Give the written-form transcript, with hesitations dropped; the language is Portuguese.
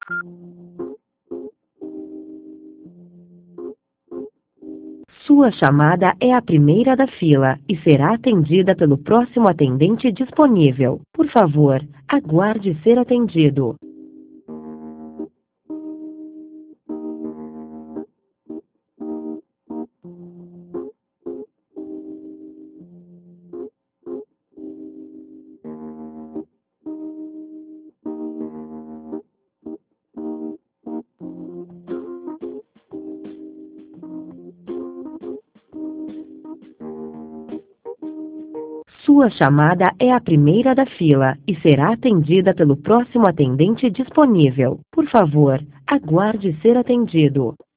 Sua chamada é a primeira da fila e será atendida pelo próximo atendente disponível. Por favor, aguarde ser atendido. Sua chamada é a primeira da fila e será atendida pelo próximo atendente disponível. Por favor, aguarde ser atendido.